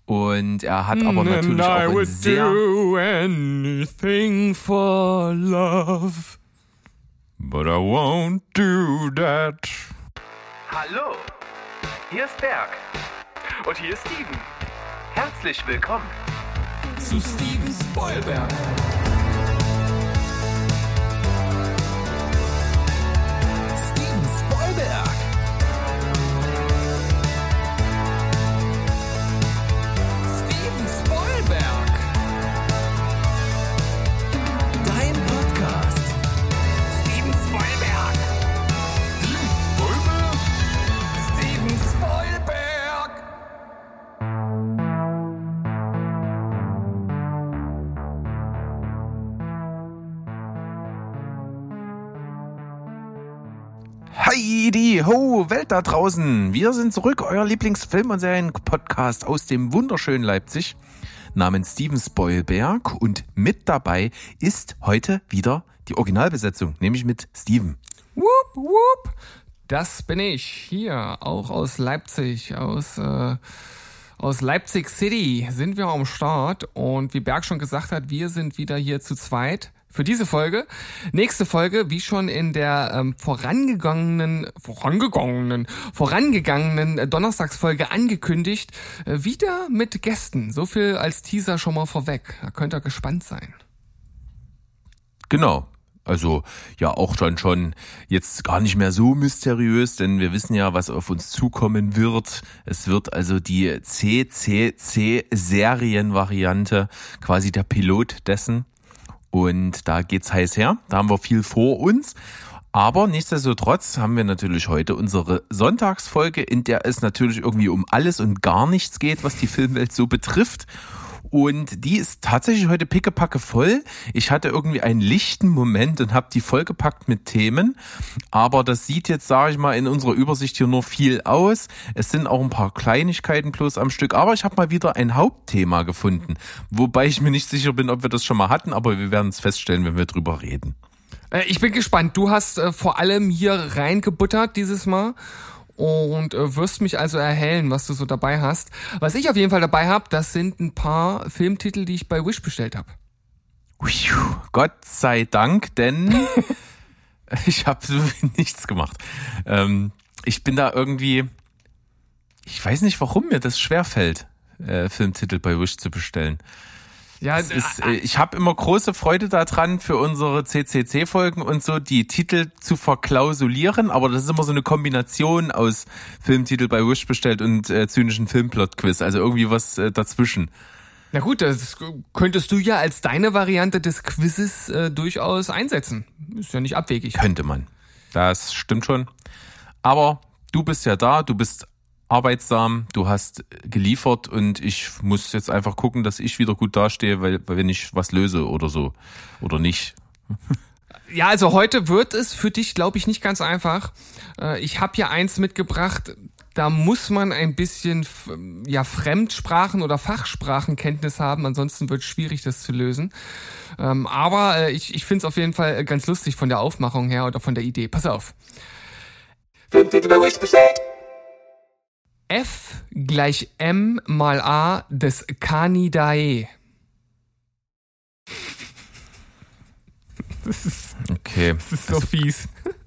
Und er hat aber natürlich auch ein sehr... I would do anything for love, but I won't do that. Hallo, hier ist Berg. Und hier ist Steven. Herzlich willkommen Zu Steven Spoilberg. Steven Spoilberg. Steven Spoilberg. Dein Podcast. Steven Spoilberg. Steven Spoilberg. Heidi ho, Welt da draußen. Wir sind zurück, euer Lieblingsfilm- und Serien-Podcast aus dem wunderschönen Leipzig namens Steven Spoilberg. Und mit dabei ist heute wieder die Originalbesetzung, nämlich mit Steven. Whoop, whoop. Das bin ich. Hier, auch aus Leipzig, aus Leipzig City sind wir am Start. Und wie Berg schon gesagt hat, wir sind wieder hier zu zweit für diese Folge. Nächste Folge, wie schon in der vorangegangenen Donnerstagsfolge angekündigt, wieder mit Gästen. So viel als Teaser schon mal vorweg. Da könnt ihr gespannt sein. Genau. Also ja auch schon jetzt gar nicht mehr so mysteriös, denn wir wissen ja, was auf uns zukommen wird. Es wird also die CCC-Serienvariante, quasi der Pilot dessen. Und da geht's heiß her, da haben wir viel vor uns. Aber nichtsdestotrotz haben wir natürlich heute unsere Sonntagsfolge, in der es natürlich irgendwie um alles und gar nichts geht, was die Filmwelt so betrifft. Und die ist tatsächlich heute pickepacke voll. Ich hatte irgendwie einen lichten Moment und habe die vollgepackt mit Themen. Aber das sieht jetzt, sage ich mal, in unserer Übersicht hier nur viel aus. Es sind auch ein paar Kleinigkeiten bloß am Stück. Aber ich habe mal wieder ein Hauptthema gefunden. Wobei ich mir nicht sicher bin, ob wir das schon mal hatten. Aber wir werden es feststellen, wenn wir drüber reden. Ich bin gespannt. Du hast vor allem hier reingebuttert dieses Mal. Und wirst mich also erhellen, was du so dabei hast. Was ich auf jeden Fall dabei habe, das sind ein paar Filmtitel, die ich bei Wish bestellt habe. Gott sei Dank, denn ich habe nichts gemacht. Ich bin da irgendwie, ich weiß nicht, warum mir das schwerfällt, Filmtitel bei Wish zu bestellen. Ja, ich habe immer große Freude daran, für unsere CCC-Folgen und so die Titel zu verklausulieren, aber das ist immer so eine Kombination aus Filmtitel bei Wish bestellt und zynischen Filmplot-Quiz, also irgendwie was dazwischen. Na gut, das könntest du ja als deine Variante des Quizzes durchaus einsetzen. Ist ja nicht abwegig. Könnte man. Das stimmt schon. Aber du bist ja da, du bist arbeitsam, du hast geliefert und ich muss jetzt einfach gucken, dass ich wieder gut dastehe, weil wenn ich was löse oder so oder nicht. Ja, also heute wird es für dich, glaube ich, nicht ganz einfach. Ich habe hier eins mitgebracht, da muss man ein bisschen Fremdsprachen- oder Fachsprachenkenntnis haben, ansonsten wird es schwierig, das zu lösen. Aber ich finde es auf jeden Fall ganz lustig von der Aufmachung her oder von der Idee. Pass auf. Filmtitel bei Wish bestellt. F gleich M mal A des Canidae. Das ist so fies.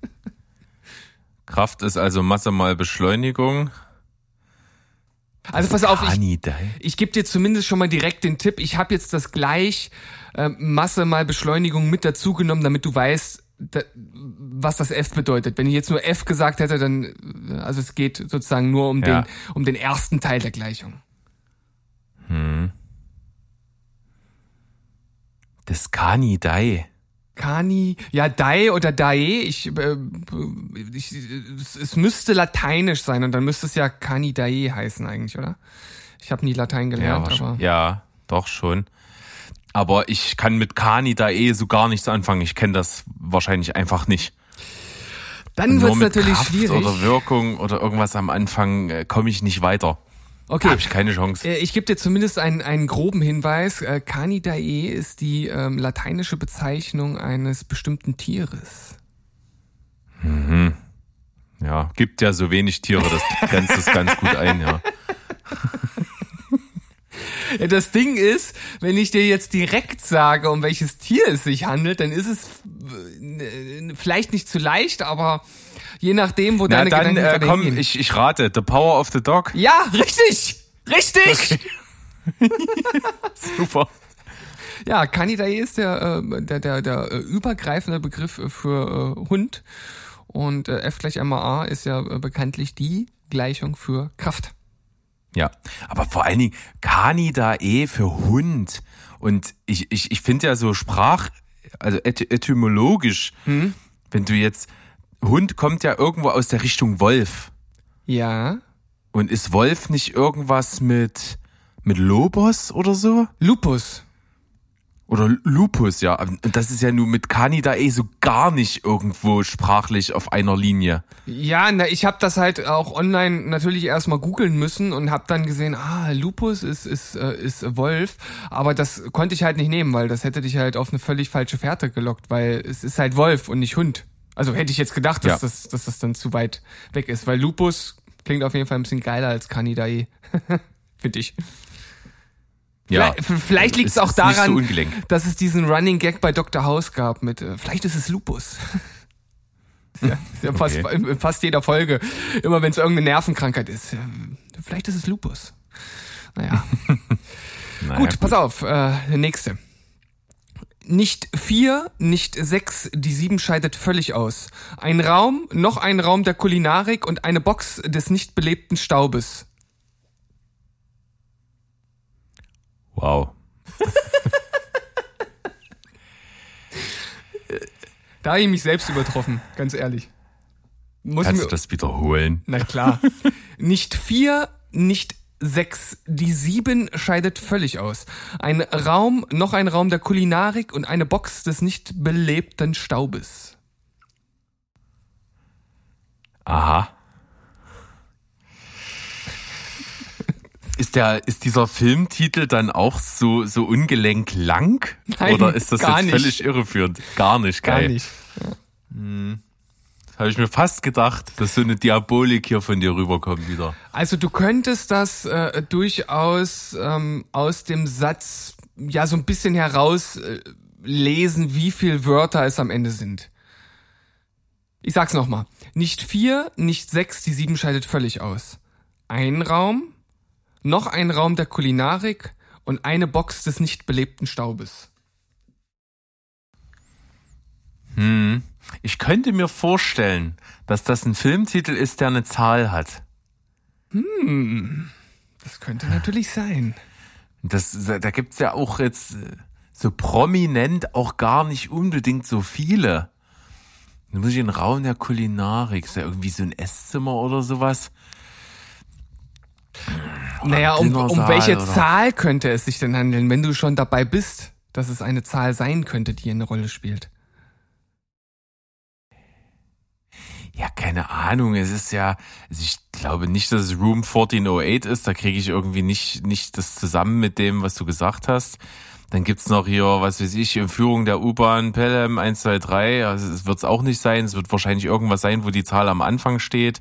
Kraft ist also Masse mal Beschleunigung. Also pass auf, Canidae. ich gebe dir zumindest schon mal direkt den Tipp. Ich habe jetzt das gleich Masse mal Beschleunigung mit dazu genommen, damit du weißt, was das F bedeutet. Wenn ich jetzt nur F gesagt hätte, dann, also es geht sozusagen nur um den ersten Teil der Gleichung. Das Canidae. Dae oder Dae, es müsste lateinisch sein und dann müsste es ja Canidae heißen eigentlich, oder? Ich habe nie Latein gelernt, aber... Ja, doch schon. Aber ich kann mit Canidae so gar nichts anfangen. Ich kenne das wahrscheinlich einfach nicht. Dann wird es natürlich Kraft schwierig. Oder Wirkung oder irgendwas am Anfang komme ich nicht weiter. Okay. Habe ich keine Chance. Ich gebe dir zumindest einen groben Hinweis. Canidae ist die lateinische Bezeichnung eines bestimmten Tieres. Mhm. Ja, gibt ja so wenig Tiere, das grenzt es ganz gut ein, ja. Ja, das Ding ist, wenn ich dir jetzt direkt sage, um welches Tier es sich handelt, dann ist es vielleicht nicht zu leicht, aber je nachdem, wo deine Gedanken gerade komm, hingehen. ich rate, The Power of the Dog. Ja, richtig! Richtig! Okay. Super. Ja, Canidae ist der übergreifende Begriff für Hund. Und F = ma ist ja bekanntlich die Gleichung für Kraft. Ja, aber vor allen Dingen Canidae für Hund. Und ich finde ja so also etymologisch, wenn du jetzt, Hund kommt ja irgendwo aus der Richtung Wolf. Ja. Und ist Wolf nicht irgendwas mit Lobos oder so? Lupus. Oder Lupus, ja. Und das ist ja nun mit Canidae so gar nicht irgendwo sprachlich auf einer Linie. Ja, ich habe das halt auch online natürlich erstmal googeln müssen und habe dann gesehen, Lupus ist Wolf, aber das konnte ich halt nicht nehmen, weil das hätte dich halt auf eine völlig falsche Fährte gelockt, weil es ist halt Wolf und nicht Hund. Also hätte ich jetzt gedacht, dass das dann zu weit weg ist, weil Lupus klingt auf jeden Fall ein bisschen geiler als Canidae, finde ich. Ja, vielleicht liegt es auch daran, nicht so dass es diesen Running Gag bei Dr. House gab mit, vielleicht ist es Lupus. ist ja fast, in fast jeder Folge, immer wenn es irgendeine Nervenkrankheit ist. Vielleicht ist es Lupus. Naja. Gut, pass auf, der nächste. Nicht 4, nicht 6, die 7 scheidet völlig aus. Ein Raum, noch ein Raum der Kulinarik und eine Box des nicht belebten Staubes. Wow. Da habe ich mich selbst übertroffen, ganz ehrlich. Kannst du das wiederholen? Na klar. Nicht 4, nicht 6, die 7 scheidet völlig aus. Ein Raum, noch ein Raum der Kulinarik und eine Box des nicht belebten Staubes. Aha. Ist dieser Filmtitel dann auch so ungelenk lang? Nein, oder ist das gar jetzt nicht. völlig irreführend? Gar nicht, geil. Gar nicht. Das habe ich mir fast gedacht, dass so eine Diabolik hier von dir rüberkommt wieder. Also du könntest das durchaus aus dem Satz ja so ein bisschen heraus lesen, wie viel Wörter es am Ende sind. Ich sag's nochmal. Nicht 4, nicht 6, die 7 scheidet völlig aus. Ein Raum, noch ein Raum der Kulinarik und eine Box des nicht belebten Staubes. Ich könnte mir vorstellen, dass das ein Filmtitel ist, der eine Zahl hat. Das könnte natürlich sein. Da gibt's ja auch jetzt so prominent auch gar nicht unbedingt so viele. Da muss ich in den Raum der Kulinarik, ist ja irgendwie so ein Esszimmer oder sowas. Naja, um welche oder? Zahl könnte es sich denn handeln, wenn du schon dabei bist, dass es eine Zahl sein könnte, die eine Rolle spielt? Ja, keine Ahnung, es ist ja, also ich glaube nicht, dass es Room 1408 ist, da kriege ich irgendwie nicht das zusammen mit dem, was du gesagt hast. Dann gibt's noch hier, was weiß ich, Führung der U-Bahn, Pelham 1, 2, 3, also es wird's auch nicht sein, es wird wahrscheinlich irgendwas sein, wo die Zahl am Anfang steht.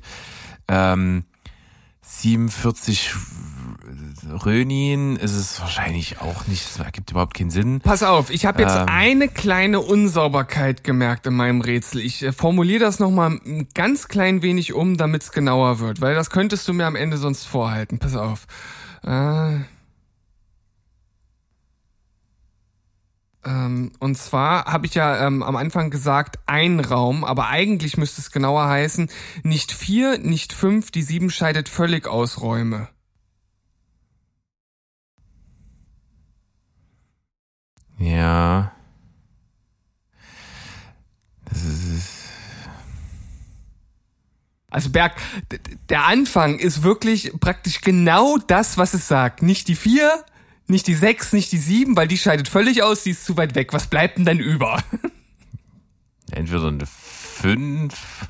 47 Rönin ist es wahrscheinlich auch nicht, das ergibt überhaupt keinen Sinn. Pass auf, ich habe jetzt eine kleine Unsauberkeit gemerkt in meinem Rätsel. Ich formuliere das nochmal ein ganz klein wenig um, damit es genauer wird, weil das könntest du mir am Ende sonst vorhalten. Pass auf. Und zwar habe ich ja am Anfang gesagt, ein Raum, aber eigentlich müsste es genauer heißen, nicht 4, nicht 5, die 7 scheidet völlig aus Räume. Ja. Das ist... Also Berg, der Anfang ist wirklich praktisch genau das, was es sagt. Nicht die 4, nicht die 6, nicht die 7, weil die scheidet völlig aus, die ist zu weit weg. Was bleibt denn dann über? Entweder eine 5.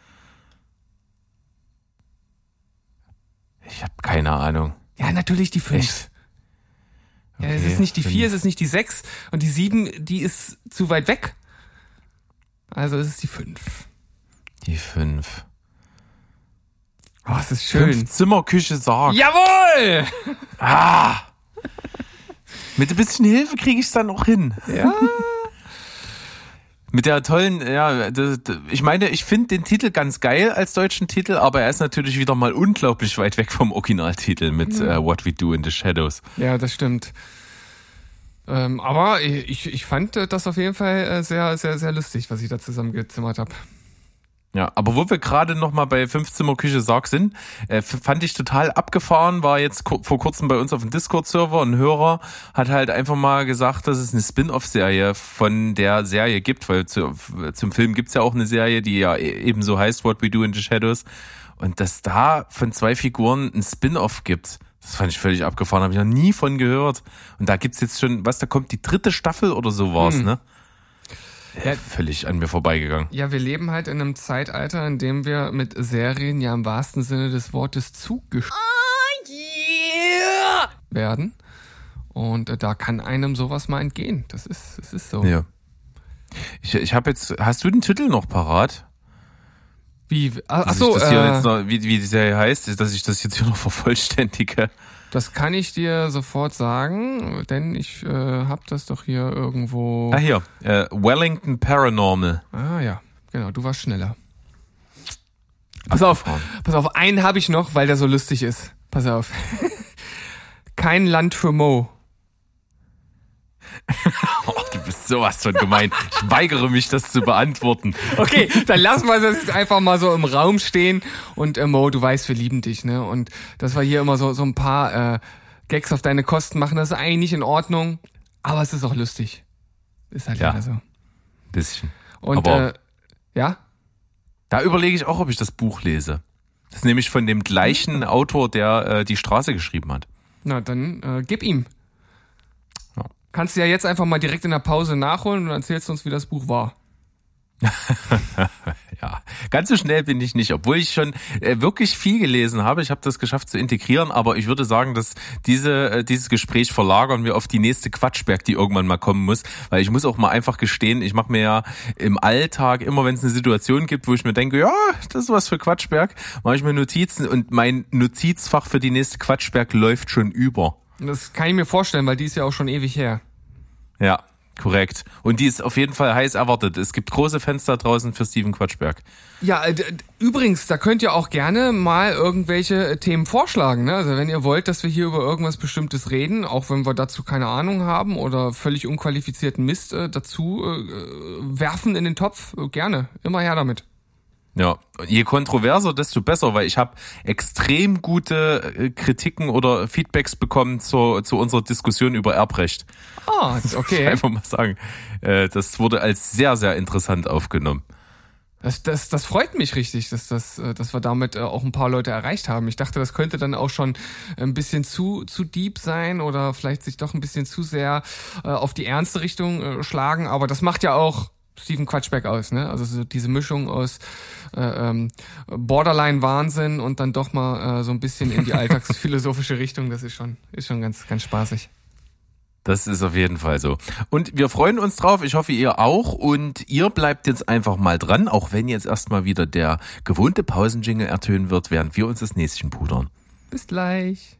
Ich habe keine Ahnung. Ja, natürlich die 5. Echt? Ja, es Okay, ist nicht die 4, 5. es ist nicht die 6 und die 7, die ist zu weit weg. Also es ist die 5. Die 5. Oh, es ist schön. 5 Zimmerküche Sarg. Jawohl! Ah! Mit ein bisschen Hilfe kriege ich es dann auch hin. Ja. Mit der tollen, ich meine, ich finde den Titel ganz geil als deutschen Titel, aber er ist natürlich wieder mal unglaublich weit weg vom Originaltitel mit What We Do in the Shadows. Ja, das stimmt. Aber ich fand das auf jeden Fall sehr, sehr, sehr lustig, was ich da zusammengezimmert habe. Ja, aber wo wir gerade noch mal bei 5-Zimmer-Küche Sarg sind, fand ich total abgefahren, war jetzt vor kurzem bei uns auf dem Discord-Server, ein Hörer hat halt einfach mal gesagt, dass es eine Spin-off-Serie von der Serie gibt, weil zum Film gibt's ja auch eine Serie, die ja ebenso heißt What We Do in the Shadows, und dass da von 2 Figuren ein Spin-off gibt. Das fand ich völlig abgefahren, habe ich noch nie von gehört. Und da gibt's jetzt schon, da kommt die 3. Staffel oder so war's, ne? Ja, völlig an mir vorbeigegangen. Ja, wir leben halt in einem Zeitalter, in dem wir mit Serien ja im wahrsten Sinne des Wortes zugeschüttet werden. Und da kann einem sowas mal entgehen. Das ist so. Ja. Ich habe jetzt, hast du den Titel noch parat? Wie? Achso, wie die Serie heißt, dass ich das jetzt hier noch vervollständige. Das kann ich dir sofort sagen, denn ich habe das doch hier irgendwo. Ah, hier. Wellington Paranormal. Ah ja, genau, du warst schneller. Pass auf, einen habe ich noch, weil der so lustig ist. Pass auf. Kein Land für Mo. Oh, du bist sowas von gemein. Ich weigere mich, das zu beantworten. Okay, dann lassen wir das jetzt einfach mal so im Raum stehen. Und Mo, du weißt, wir lieben dich, ne? Und dass wir hier immer so ein paar Gags auf deine Kosten machen, das ist eigentlich nicht in Ordnung. Aber es ist auch lustig. Ist halt leider so. Bisschen. Und aber ja? Da überlege ich auch, ob ich das Buch lese. Das ist nämlich von dem gleichen Autor, der die Straße geschrieben hat. Na, dann gib ihm. Ja. Kannst du ja jetzt einfach mal direkt in der Pause nachholen und erzählst uns, wie das Buch war. Ja, ganz so schnell bin ich nicht, obwohl ich schon wirklich viel gelesen habe. Ich habe das geschafft zu integrieren, aber ich würde sagen, dass dieses Gespräch verlagern wir auf die nächste Quatschberg, die irgendwann mal kommen muss, weil ich muss auch mal einfach gestehen, ich mache mir ja im Alltag immer, wenn es eine Situation gibt, wo ich mir denke, ja, das ist was für Quatschberg, mache ich mir Notizen und mein Notizfach für die nächste Quatschberg läuft schon über. Das kann ich mir vorstellen, weil die ist ja auch schon ewig her. Ja. Korrekt. Und die ist auf jeden Fall heiß erwartet. Es gibt große Fenster draußen für Steven Quatschberg. Ja, übrigens, da könnt ihr auch gerne mal irgendwelche Themen vorschlagen. Ne? Also wenn ihr wollt, dass wir hier über irgendwas Bestimmtes reden, auch wenn wir dazu keine Ahnung haben oder völlig unqualifizierten Mist dazu werfen in den Topf, gerne. Immer her damit. Ja, je kontroverser, desto besser, weil ich habe extrem gute Kritiken oder Feedbacks bekommen zu unserer Diskussion über Erbrecht. Ah, okay. Einfach mal sagen, das wurde als sehr, sehr interessant aufgenommen. Das freut mich richtig, dass wir damit auch ein paar Leute erreicht haben. Ich dachte, das könnte dann auch schon ein bisschen zu deep sein oder vielleicht sich doch ein bisschen zu sehr auf die ernste Richtung schlagen, aber das macht ja auch Steven Quatschberg aus, ne? Also so diese Mischung aus Borderline-Wahnsinn und dann doch mal so ein bisschen in die alltagsphilosophische Richtung, das ist schon ganz, ganz spaßig. Das ist auf jeden Fall so. Und wir freuen uns drauf. Ich hoffe, ihr auch. Und ihr bleibt jetzt einfach mal dran, auch wenn jetzt erstmal wieder der gewohnte Pausenjingle ertönen wird, während wir uns das Näschen pudern. Bis gleich.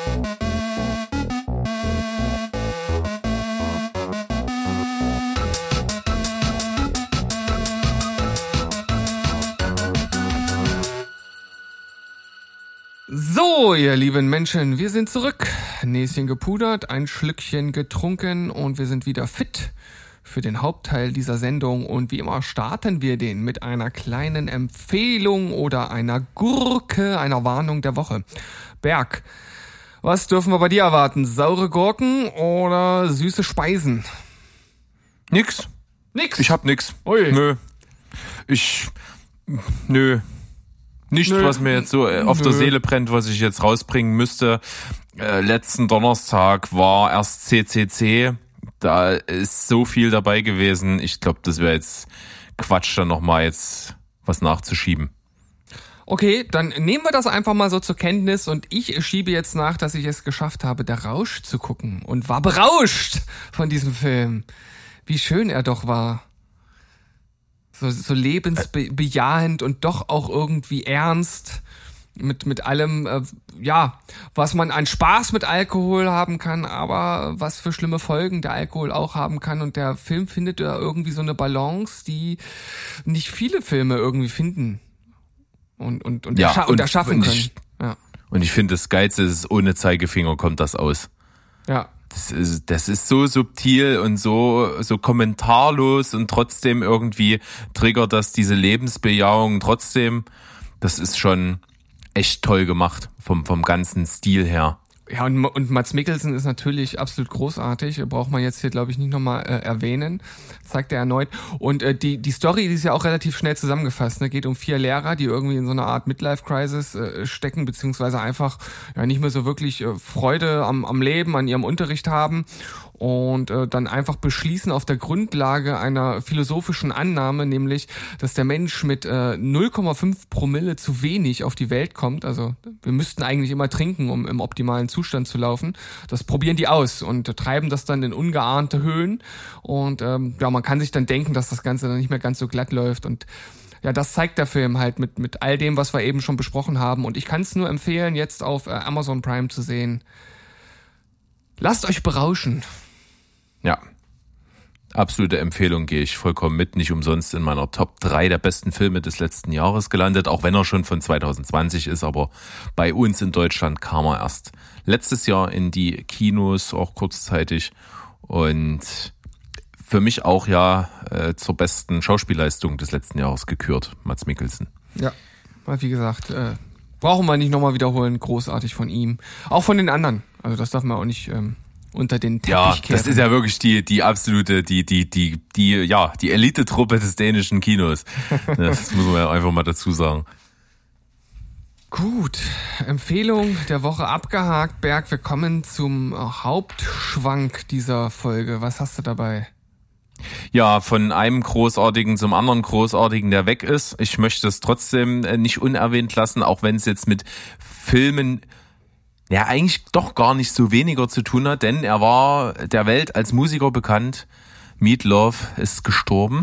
So, ihr lieben Menschen, wir sind zurück. Näschen gepudert, ein Schlückchen getrunken und wir sind wieder fit für den Hauptteil dieser Sendung. Und wie immer starten wir den mit einer kleinen Empfehlung oder einer Gurke, einer Warnung der Woche. Berg, was dürfen wir bei dir erwarten? Saure Gurken oder süße Speisen? Nix. Ich hab nix. Ui. Nö. Nö. Nicht, was mir jetzt so auf der Seele brennt, was ich jetzt rausbringen müsste. Letzten Donnerstag war erst CCC. Da ist so viel dabei gewesen. Ich glaube, das wäre jetzt Quatsch, da nochmal jetzt was nachzuschieben. Okay, dann nehmen wir das einfach mal so zur Kenntnis und ich schiebe jetzt nach, dass ich es geschafft habe, Der Rausch zu gucken und war berauscht von diesem Film. Wie schön er doch war. So lebensbejahend und doch auch irgendwie ernst. mit allem, was man an Spaß mit Alkohol haben kann, aber was für schlimme Folgen der Alkohol auch haben kann. Und der Film findet da irgendwie so eine Balance, die nicht viele Filme irgendwie finden und erschaffen können. Und ich finde, das Geilste ist, ohne Zeigefinger kommt das aus. Ja. Das ist so subtil und so kommentarlos und trotzdem irgendwie triggert das diese Lebensbejahung trotzdem. Das ist schon echt toll gemacht vom ganzen Stil her. Ja, und Mads Mikkelsen ist natürlich absolut großartig. Braucht man jetzt hier, glaube ich, nicht nochmal erwähnen. Zeigt er erneut. Und die Story, die ist ja auch relativ schnell zusammengefasst. Ne? Geht um 4 Lehrer, die irgendwie in so einer Art Midlife-Crisis stecken, beziehungsweise einfach nicht mehr so wirklich Freude am Leben, an ihrem Unterricht haben. Und dann einfach beschließen auf der Grundlage einer philosophischen Annahme, nämlich, dass der Mensch mit 0,5 Promille zu wenig auf die Welt kommt. Also wir müssten eigentlich immer trinken, um im optimalen Zustand zu laufen. Das probieren die aus und treiben das dann in ungeahnte Höhen. Und man kann sich dann denken, dass das Ganze dann nicht mehr ganz so glatt läuft. Und ja, das zeigt der Film halt mit all dem, was wir eben schon besprochen haben. Und ich kann es nur empfehlen, jetzt auf Amazon Prime zu sehen. Lasst euch berauschen. Ja, absolute Empfehlung, gehe ich vollkommen mit. Nicht umsonst in meiner Top 3 der besten Filme des letzten Jahres gelandet, auch wenn er schon von 2020 ist, aber bei uns in Deutschland kam er erst letztes Jahr in die Kinos, auch kurzzeitig, und für mich auch zur besten Schauspielleistung des letzten Jahres gekürt, Mads Mikkelsen. Ja, wie gesagt, brauchen wir nicht nochmal wiederholen, großartig von ihm. Auch von den anderen, also das darf man auch nicht unter den Teppich kehren. Das ist ja wirklich die absolute, die Elite-Truppe des dänischen Kinos. Das muss man ja einfach mal dazu sagen. Gut, Empfehlung der Woche abgehakt, Berg. Wir kommen zum Hauptschwank dieser Folge. Was hast du dabei? Ja, von einem Großartigen zum anderen Großartigen, der weg ist. Ich möchte es trotzdem nicht unerwähnt lassen, auch wenn es jetzt mit Filmen eigentlich doch gar nicht so weniger zu tun hat, denn er war der Welt als Musiker bekannt. Meat Loaf ist gestorben.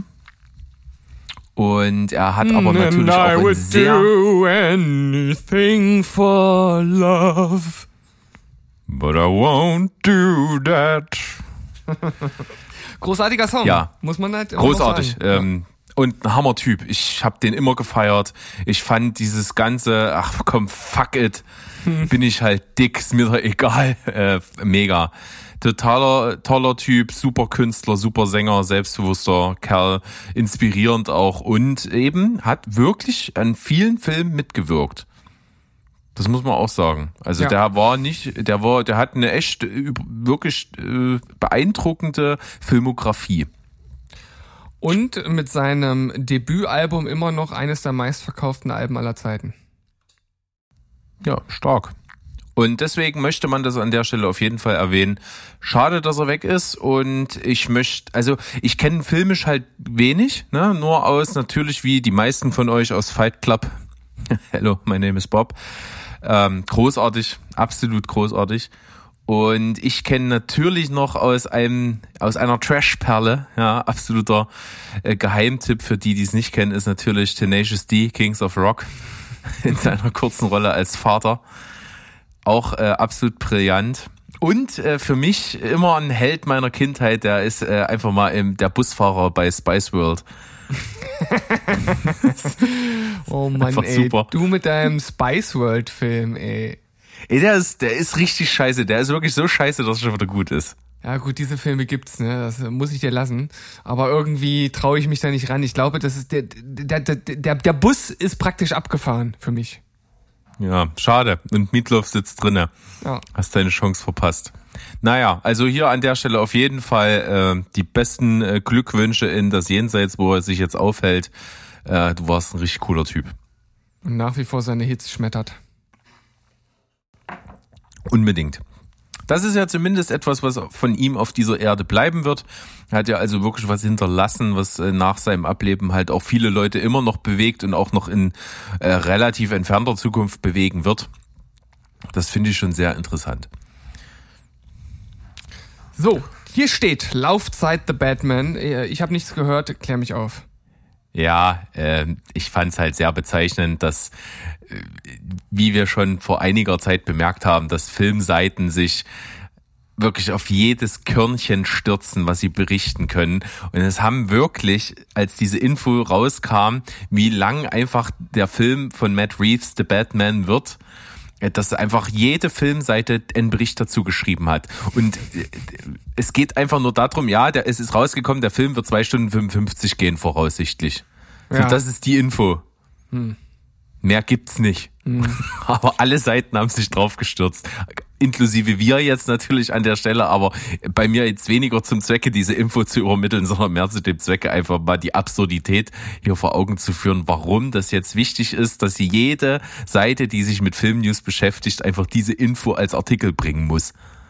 Und er hat aber natürlich auch ein sehr... do anything for love. But I won't do that. Großartiger Song. Ja. Muss man halt großartig. sagen. Und ein Hammer-Typ. Ich habe den immer gefeiert. Ich fand dieses ganze, fuck it, bin ich halt dick, ist mir doch egal. Mega. Toller Typ, super Künstler, super Sänger, selbstbewusster Kerl, inspirierend auch und eben hat wirklich an vielen Filmen mitgewirkt. Das muss man auch sagen. Also ja. Der hat eine echt, wirklich beeindruckende Filmografie. Und mit seinem Debütalbum immer noch eines der meistverkauften Alben aller Zeiten. Ja, stark. Und deswegen möchte man das an der Stelle auf jeden Fall erwähnen. Schade, dass er weg ist. Und ich kenne filmisch halt wenig, ne? Nur aus, natürlich wie die meisten von euch, aus Fight Club. Hello, my name is Bob. Großartig, absolut großartig. Und ich kenne natürlich noch aus einer Trash-Perle, ja, absoluter Geheimtipp für die es nicht kennen, ist natürlich Tenacious D, Kings of Rock, in seiner kurzen Rolle als Vater. Auch absolut brillant. Und für mich immer ein Held meiner Kindheit, der ist einfach mal der Busfahrer bei Spice World. Oh Mann, ey, super. Du mit deinem Spice World Film, ey. Ey, der ist richtig scheiße. Der ist wirklich so scheiße, dass er schon wieder gut ist. Ja gut, diese Filme gibt's, ne? Das muss ich dir lassen. Aber irgendwie traue ich mich da nicht ran. Ich glaube, das ist der Bus ist praktisch abgefahren für mich. Ja, schade. Und Meat Loaf sitzt drinne. Ja. Hast deine Chance verpasst. Naja, also hier an der Stelle auf jeden Fall die besten Glückwünsche in das Jenseits, wo er sich jetzt aufhält. Du warst ein richtig cooler Typ. Und nach wie vor seine Hits schmettert. Unbedingt. Das ist ja zumindest etwas, was von ihm auf dieser Erde bleiben wird. Er hat ja also wirklich was hinterlassen, was nach seinem Ableben halt auch viele Leute immer noch bewegt und auch noch in relativ entfernter Zukunft bewegen wird. Das finde ich schon sehr interessant. So, hier steht Laufzeit The Batman. Ich habe nichts gehört, klär mich auf. Ja, ich fand es halt sehr bezeichnend, dass, wie wir schon vor einiger Zeit bemerkt haben, dass Filmseiten sich wirklich auf jedes Körnchen stürzen, was sie berichten können. Und es haben wirklich, als diese Info rauskam, wie lang einfach der Film von Matt Reeves, The Batman, wird, dass einfach jede Filmseite einen Bericht dazu geschrieben hat. Und es geht einfach nur darum, ja, es ist rausgekommen, der Film wird 2 Stunden 55 gehen, voraussichtlich. Ja. So, das ist die Info. Mehr gibt's nicht. Aber alle Seiten haben sich drauf gestürzt. Inklusive wir jetzt natürlich an der Stelle, aber bei mir jetzt weniger zum Zwecke, diese Info zu übermitteln, sondern mehr zu dem Zwecke, einfach mal die Absurdität hier vor Augen zu führen, warum das jetzt wichtig ist, dass jede Seite, die sich mit Filmnews beschäftigt, einfach diese Info als Artikel bringen muss.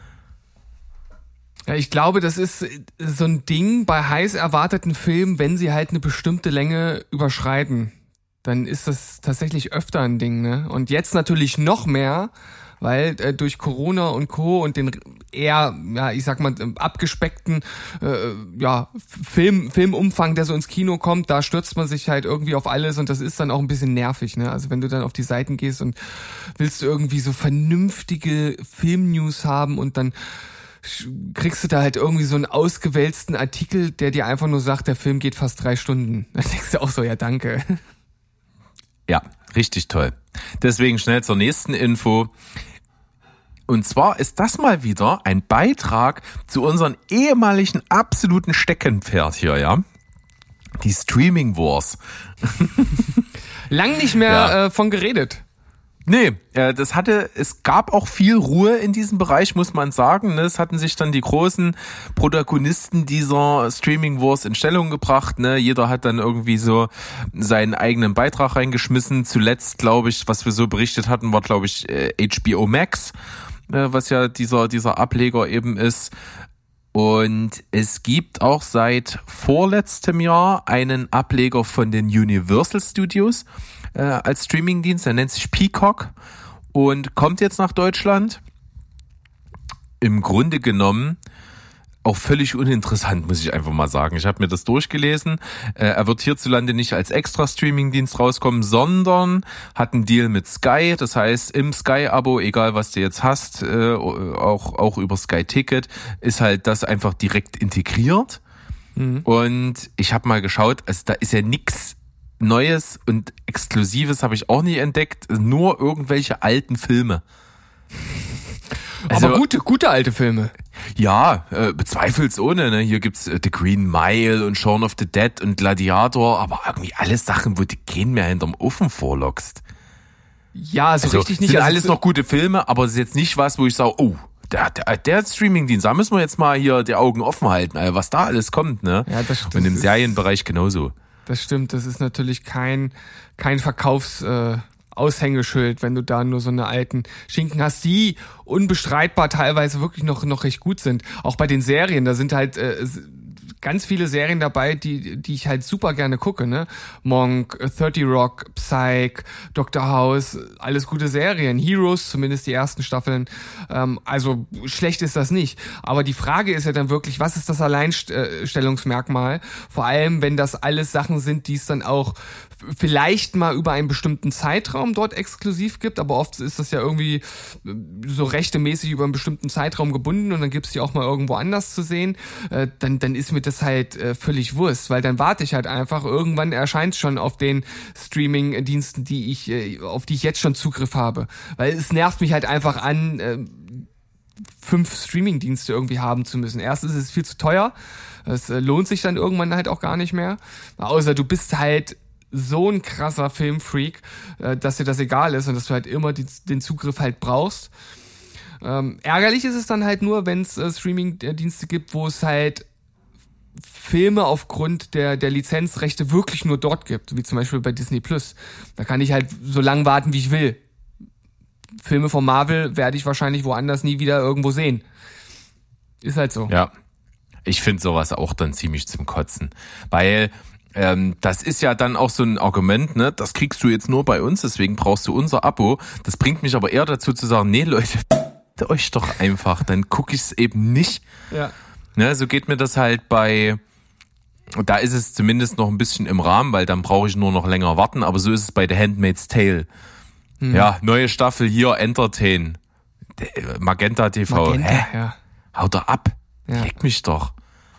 Ja, ich glaube, das ist so ein Ding bei heiß erwarteten Filmen, wenn sie halt eine bestimmte Länge überschreiten. Dann ist das tatsächlich öfter ein Ding, ne? Und jetzt natürlich noch mehr, weil durch Corona und Co. und den eher, ja, ich sag mal, abgespeckten Filmumfang, der so ins Kino kommt, da stürzt man sich halt irgendwie auf alles und das ist dann auch ein bisschen nervig, ne? Also wenn du dann auf die Seiten gehst und willst du irgendwie so vernünftige Filmnews haben und dann kriegst du da halt irgendwie so einen ausgewälzten Artikel, der dir einfach nur sagt, der Film geht fast 3 Stunden. Da denkst du auch so, ja, danke. Ja, richtig toll. Deswegen schnell zur nächsten Info. Und zwar ist das mal wieder ein Beitrag zu unseren ehemaligen absoluten Steckenpferd hier, ja? Die Streaming Wars. Lang nicht mehr von geredet. Nee, es gab auch viel Ruhe in diesem Bereich, muss man sagen. Es hatten sich dann die großen Protagonisten dieser Streaming Wars in Stellung gebracht. Jeder hat dann irgendwie so seinen eigenen Beitrag reingeschmissen. Zuletzt, glaube ich, was wir so berichtet hatten, war, glaube ich, HBO Max, was ja dieser Ableger eben ist. Und es gibt auch seit vorletztem Jahr einen Ableger von den Universal Studios als Streamingdienst, der nennt sich Peacock und kommt jetzt nach Deutschland. Im Grunde genommen auch völlig uninteressant, muss ich einfach mal sagen. Ich habe mir das durchgelesen. Er wird hierzulande nicht als extra Streamingdienst rauskommen, sondern hat einen Deal mit Sky. Das heißt, im Sky-Abo, egal was du jetzt hast, auch über Sky Ticket, ist halt das einfach direkt integriert. Und ich habe mal geschaut, also da ist ja nichts Neues und Exklusives, habe ich auch nicht entdeckt, nur irgendwelche alten Filme. Also, aber gute alte Filme. Ja, bezweifelsohne, ne? Hier gibt's The Green Mile und Shaun of the Dead und Gladiator, aber irgendwie alles Sachen, wo du keinen mehr hinterm Ofen vorlockst. Ja, so also, richtig nicht. Sind alles noch gute Filme, aber es ist jetzt nicht was, wo ich sage, oh, der Streamingdienst, da müssen wir jetzt mal hier die Augen offen halten, was da alles kommt, ne? Ja, das und im Serienbereich genauso. Das stimmt, das ist natürlich kein Aushängeschild, wenn du da nur so eine alten Schinken hast, die unbestreitbar teilweise wirklich noch recht gut sind. Auch bei den Serien, da sind halt ganz viele Serien dabei, die ich halt super gerne gucke, ne? Monk, 30 Rock, Psych, Dr. House, alles gute Serien. Heroes, zumindest die ersten Staffeln. Also schlecht ist das nicht. Aber die Frage ist ja dann wirklich, was ist das Alleinstellungsmerkmal? Vor allem, wenn das alles Sachen sind, die es dann auch vielleicht mal über einen bestimmten Zeitraum dort exklusiv gibt, aber oft ist das ja irgendwie so rechtemäßig über einen bestimmten Zeitraum gebunden und dann gibt's die auch mal irgendwo anders zu sehen, dann ist mir das halt völlig Wurst, weil dann warte ich halt einfach, irgendwann erscheint's schon auf den Streaming-Diensten, auf die ich jetzt schon Zugriff habe, weil es nervt mich halt einfach an, 5 Streaming-Dienste irgendwie haben zu müssen. Erstens ist es viel zu teuer, es lohnt sich dann irgendwann halt auch gar nicht mehr, außer du bist halt so ein krasser Filmfreak, dass dir das egal ist und dass du halt immer den Zugriff halt brauchst. Ärgerlich ist es dann halt nur, wenn es Streaming-Dienste gibt, wo es halt Filme aufgrund der Lizenzrechte wirklich nur dort gibt, wie zum Beispiel bei Disney+. Da kann ich halt so lang warten, wie ich will. Filme von Marvel werde ich wahrscheinlich woanders nie wieder irgendwo sehen. Ist halt so. Ja, ich finde sowas auch dann ziemlich zum Kotzen, weil das ist ja dann auch so ein Argument, ne? Das kriegst du jetzt nur bei uns, deswegen brauchst du unser Abo. Das bringt mich aber eher dazu zu sagen, nee Leute, euch doch einfach, dann gucke ich es eben nicht. Ja. Ne, so geht mir das halt bei da ist es zumindest noch ein bisschen im Rahmen, weil dann brauche ich nur noch länger warten. Aber so ist es bei The Handmaid's Tale. Ja, neue Staffel hier, Entertain. Magenta TV. Magenta, ja. Haut doch ab. Ja. Leck mich doch.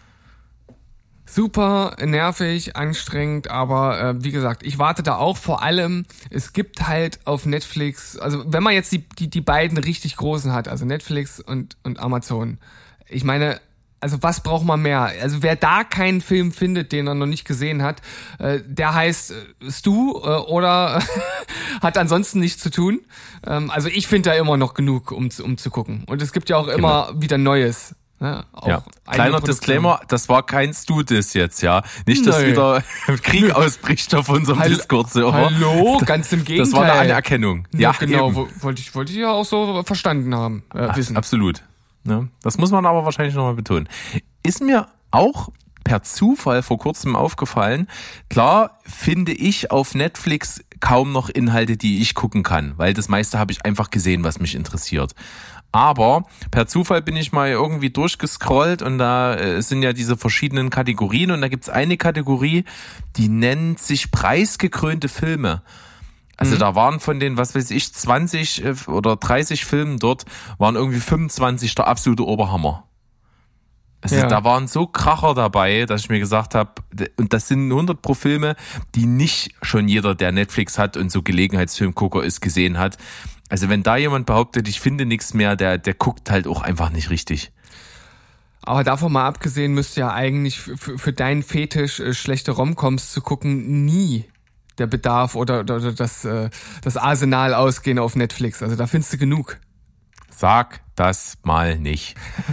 Super nervig, anstrengend, aber wie gesagt, ich warte da auch. Vor allem, es gibt halt auf Netflix, also wenn man jetzt die beiden richtig großen hat, also Netflix und Amazon, ich meine, also was braucht man mehr? Also wer da keinen Film findet, den er noch nicht gesehen hat, der heißt Stu oder hat ansonsten nichts zu tun. Also ich finde da immer noch genug, um zu gucken. Und es gibt ja auch immer wieder Neues. Ne? Auch ja. Kleiner Disclaimer, das war kein Stu-Diss jetzt, ja. Nicht, dass wieder Krieg ausbricht auf unserem Discord-Server. Hallo, ganz im Gegenteil. Das war eine Anerkennung. Ja, genau, wollte ich ja auch so verstanden haben, wissen. Absolut. Ja, das muss man aber wahrscheinlich nochmal betonen. Ist mir auch per Zufall vor kurzem aufgefallen, klar finde ich auf Netflix kaum noch Inhalte, die ich gucken kann, weil das meiste habe ich einfach gesehen, was mich interessiert. Aber per Zufall bin ich mal irgendwie durchgescrollt und da sind ja diese verschiedenen Kategorien und da gibt's eine Kategorie, die nennt sich preisgekrönte Filme. Also da waren von den, was weiß ich, 20 oder 30 Filmen dort, waren irgendwie 25 der absolute Oberhammer. Also da waren so Kracher dabei, dass ich mir gesagt habe, und das sind 100 pro Filme, die nicht schon jeder, der Netflix hat und so Gelegenheitsfilmgucker ist, gesehen hat. Also wenn da jemand behauptet, ich finde nichts mehr, der guckt halt auch einfach nicht richtig. Aber davon mal abgesehen, müsste ja eigentlich für deinen Fetisch schlechte Romcoms zu gucken nie der Bedarf oder das Arsenal ausgehen auf Netflix. Also da findest du genug. Sag das mal nicht.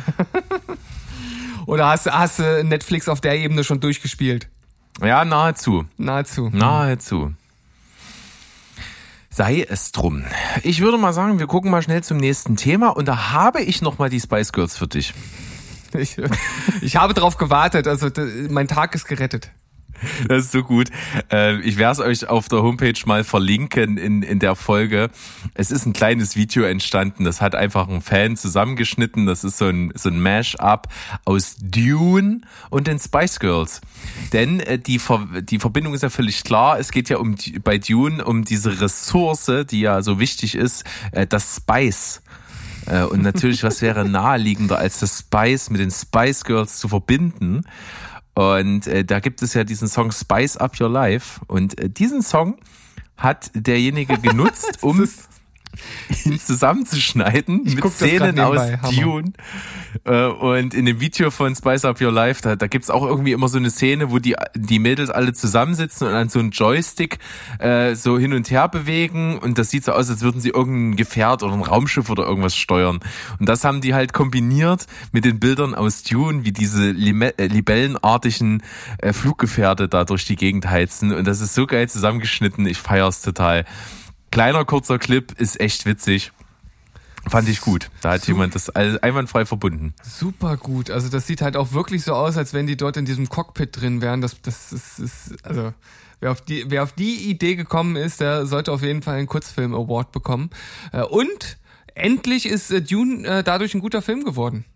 Oder hast du Netflix auf der Ebene schon durchgespielt? Ja, nahezu. Nahezu. Sei es drum. Ich würde mal sagen, wir gucken mal schnell zum nächsten Thema und da habe ich noch mal die Spice Girls für dich. Ich habe drauf gewartet, also mein Tag ist gerettet. Das ist so gut. Ich werde es euch auf der Homepage mal verlinken in der Folge. Es ist ein kleines Video entstanden. Das hat einfach ein Fan zusammengeschnitten. Das ist so ein Mash-up aus Dune und den Spice Girls. Denn die Verbindung ist ja völlig klar. Es geht ja bei Dune um diese Ressource, die ja so wichtig ist, das Spice. Und natürlich, was wäre naheliegender, als das Spice mit den Spice Girls zu verbinden? Und da gibt es ja diesen Song Spice Up Your Life. Und diesen Song hat derjenige genutzt, um ihn zusammenzuschneiden mit Szenen aus Dune. Und in dem Video von Spice Up Your Life, da gibt's auch irgendwie immer so eine Szene, wo die Mädels alle zusammensitzen und an so einen Joystick so hin und her bewegen. Und das sieht so aus, als würden sie irgendein Gefährt oder ein Raumschiff oder irgendwas steuern. Und das haben die halt kombiniert mit den Bildern aus Dune, wie diese libellenartigen Fluggefährte da durch die Gegend heizen. Und das ist so geil zusammengeschnitten. Ich feier's total. Kleiner, kurzer Clip, ist echt witzig. Fand ich gut. Da hat jemand das einwandfrei verbunden. Super gut. Also das sieht halt auch wirklich so aus, als wenn die dort in diesem Cockpit drin wären. Das ist also wer auf die Idee gekommen ist, der sollte auf jeden Fall einen Kurzfilm-Award bekommen. Und endlich ist Dune dadurch ein guter Film geworden.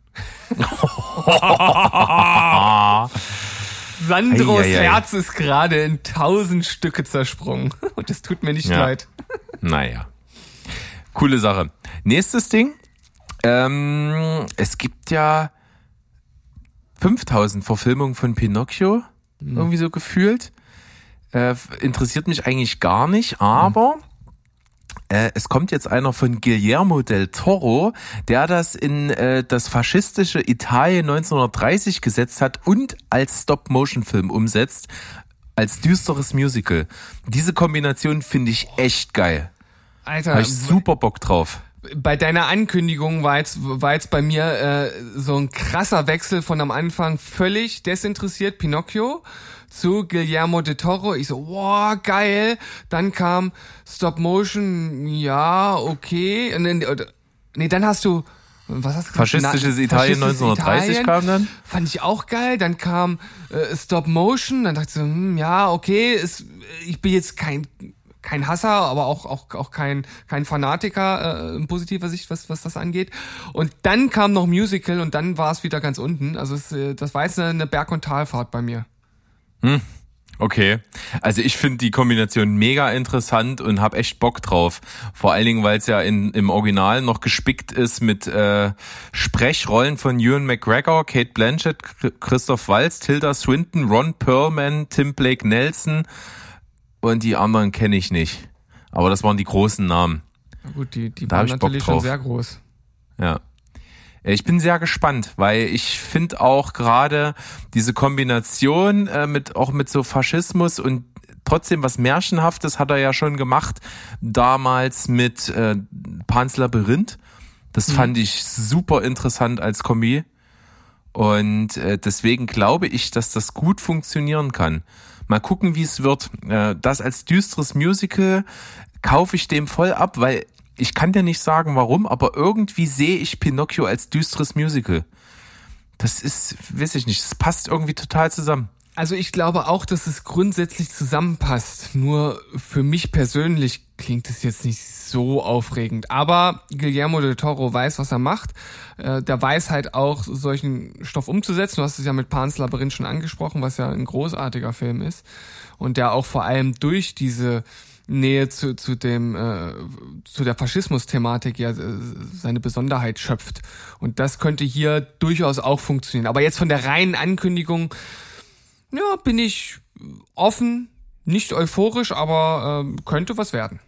Sandros Herz ist gerade in 1000 Stücke zersprungen. Und es tut mir nicht leid. Naja. Coole Sache. Nächstes Ding. Es gibt ja 5000 Verfilmungen von Pinocchio. Irgendwie so gefühlt. Interessiert mich eigentlich gar nicht, aber es kommt jetzt einer von Guillermo del Toro, der das in das faschistische Italien 1930 gesetzt hat und als Stop-Motion-Film umsetzt, als düsteres Musical. Diese Kombination finde ich echt geil. Alter, habe ich super Bock drauf. Bei deiner Ankündigung war jetzt bei mir so ein krasser Wechsel von am Anfang völlig desinteressiert Pinocchio zu Guillermo del Toro. Ich so, wow, geil. Dann kam Stop Motion, ja, okay. Nee, dann hast du, was hast du gesagt? Faschistisches Italien 1930 Italien, kam dann. Fand ich auch geil. Dann kam Stop Motion. Dann dachte ich so, ja, okay. Ich bin jetzt kein Hasser, aber auch kein Fanatiker in positiver Sicht, was das angeht. Und dann kam noch Musical und dann war es wieder ganz unten. Also das war jetzt eine Berg- und Talfahrt bei mir. Okay, also ich finde die Kombination mega interessant und habe echt Bock drauf. Vor allen Dingen, weil es ja im Original noch gespickt ist mit Sprechrollen von Ewan McGregor, Cate Blanchett, Christoph Waltz, Tilda Swinton, Ron Perlman, Tim Blake Nelson und die anderen kenne ich nicht. Aber das waren die großen Namen. Na gut, die Da waren hab ich Bock natürlich schon drauf. sehr groß. Ja. Ich bin sehr gespannt, weil ich finde auch gerade diese Kombination mit so Faschismus und trotzdem was Märchenhaftes hat er ja schon gemacht, damals mit Pan's Labyrinth. Das fand ich super interessant als Kombi und deswegen glaube ich, dass das gut funktionieren kann. Mal gucken, wie es wird. Das als düsteres Musical kaufe ich dem voll ab, weil ich kann dir nicht sagen, warum, aber irgendwie sehe ich Pinocchio als düsteres Musical. Das ist, weiß ich nicht, das passt irgendwie total zusammen. Also ich glaube auch, dass es grundsätzlich zusammenpasst. Nur für mich persönlich klingt es jetzt nicht so aufregend. Aber Guillermo del Toro weiß, was er macht. Der weiß halt auch, solchen Stoff umzusetzen. Du hast es ja mit Pan's Labyrinth schon angesprochen, was ja ein großartiger Film ist. Und der auch vor allem durch diese Nähe zu der Faschismus-Thematik ja seine Besonderheit schöpft. Und das könnte hier durchaus auch funktionieren. Aber jetzt von der reinen Ankündigung, ja, bin ich offen, nicht euphorisch, aber könnte was werden.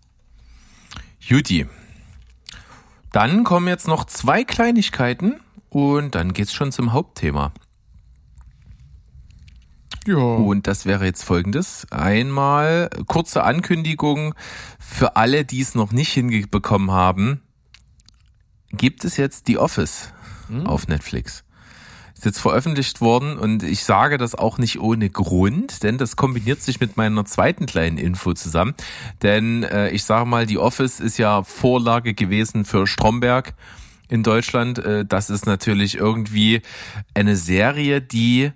Juti. Dann kommen jetzt noch 2 Kleinigkeiten und dann geht's schon zum Hauptthema. Ja. Und das wäre jetzt Folgendes. Einmal kurze Ankündigung für alle, die es noch nicht hinbekommen haben. Gibt es jetzt The Office auf Netflix. Ist jetzt veröffentlicht worden und ich sage das auch nicht ohne Grund, denn das kombiniert sich mit meiner zweiten kleinen Info zusammen. Denn ich sage mal, The Office ist ja Vorlage gewesen für Stromberg in Deutschland. Das ist natürlich irgendwie eine Serie, die,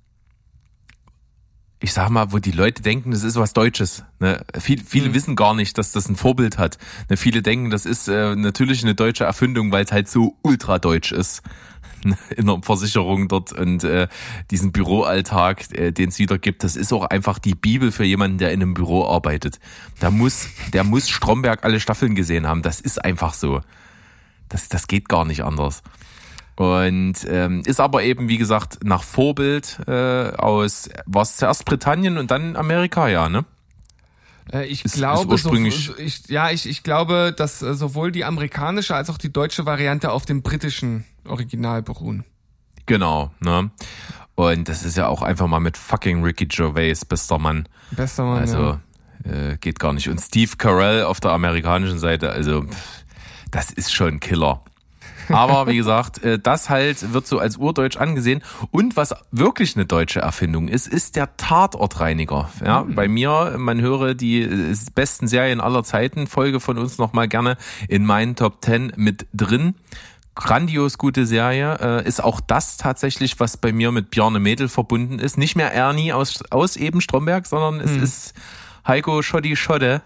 ich sag mal, wo die Leute denken, das ist was Deutsches. Ne? Viele wissen gar nicht, dass das ein Vorbild hat. Ne? Viele denken, das ist natürlich eine deutsche Erfindung, weil es halt so ultra deutsch ist. In der Versicherung dort und diesen Büroalltag, den es wieder gibt, das ist auch einfach die Bibel für jemanden, der in einem Büro arbeitet. Der muss Stromberg alle Staffeln gesehen haben. Das ist einfach so. Das geht gar nicht anders. Und ist aber eben, wie gesagt, nach Vorbild aus, war es zuerst Britannien und dann Amerika, ja, ne? Ich Ist glaube, ursprünglich- ich glaube, dass sowohl die amerikanische als auch die deutsche Variante auf dem britischen Original beruhen. Genau, ne? Und das ist ja auch einfach mal mit fucking Ricky Gervais, bester Mann. Bester Mann, Also ja. geht gar nicht. Und Steve Carell auf der amerikanischen Seite, also das ist schon Killer. Aber wie gesagt, das halt wird so als urdeutsch angesehen. Und was wirklich eine deutsche Erfindung ist der Tatortreiniger. Ja, bei mir, man höre die besten Serien aller Zeiten, Folge von uns nochmal gerne in meinen Top 10 mit drin. Grandios gute Serie. Ist auch das tatsächlich, was bei mir mit Bjarne Mädel verbunden ist. Nicht mehr Ernie aus eben Stromberg, sondern es ist Heiko Schotti Schotte